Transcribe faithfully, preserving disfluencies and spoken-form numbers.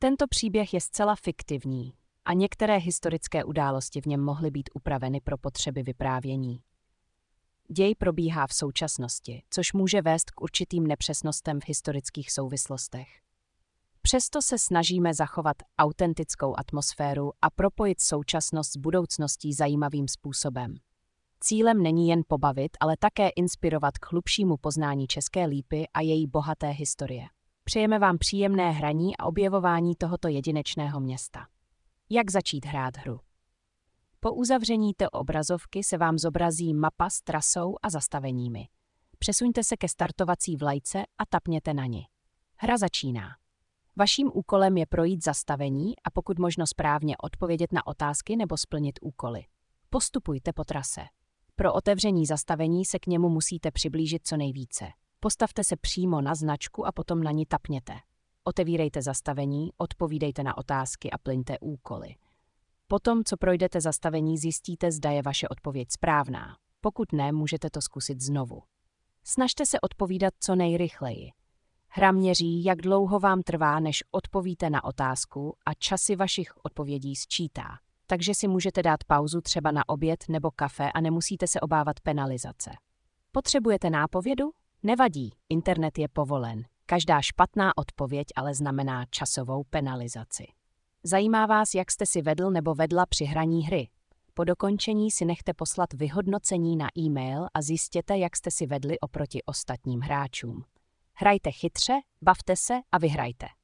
Tento příběh je zcela fiktivní a některé historické události v něm mohly být upraveny pro potřeby vyprávění. Děj probíhá v současnosti, což může vést k určitým nepřesnostem v historických souvislostech. Přesto se snažíme zachovat autentickou atmosféru a propojit současnost s budoucností zajímavým způsobem. Cílem není jen pobavit, ale také inspirovat k hlubšímu poznání České Lípy a její bohaté historie. Přejeme vám příjemné hraní a objevování tohoto jedinečného města. Jak začít hrát hru? Po uzavření té obrazovky se vám zobrazí mapa s trasou a zastaveními. Přesuňte se ke startovací vlajce a tapněte na ni. Hra začíná. Vaším úkolem je projít zastavení a pokud možno správně odpovědět na otázky nebo splnit úkoly. Postupujte po trase. Pro otevření zastavení se k němu musíte přiblížit co nejvíce. Postavte se přímo na značku a potom na ni tapněte. Otevírejte zastavení, odpovídejte na otázky a plňte úkoly. Potom, co projdete zastavení, zjistíte, zda je vaše odpověď správná. Pokud ne, můžete to zkusit znovu. Snažte se odpovídat co nejrychleji. Hra měří, jak dlouho vám trvá, než odpovíte na otázku a časy vašich odpovědí sčítá. Takže si můžete dát pauzu třeba na oběd nebo kafe a nemusíte se obávat penalizace. Potřebujete nápovědu? Nevadí, internet je povolen. Každá špatná odpověď ale znamená časovou penalizaci. Zajímá vás, jak jste si vedl nebo vedla při hraní hry? Po dokončení si nechte poslat vyhodnocení na e-mail a zjistěte, jak jste si vedli oproti ostatním hráčům. Hrajte chytře, bavte se a vyhrajte.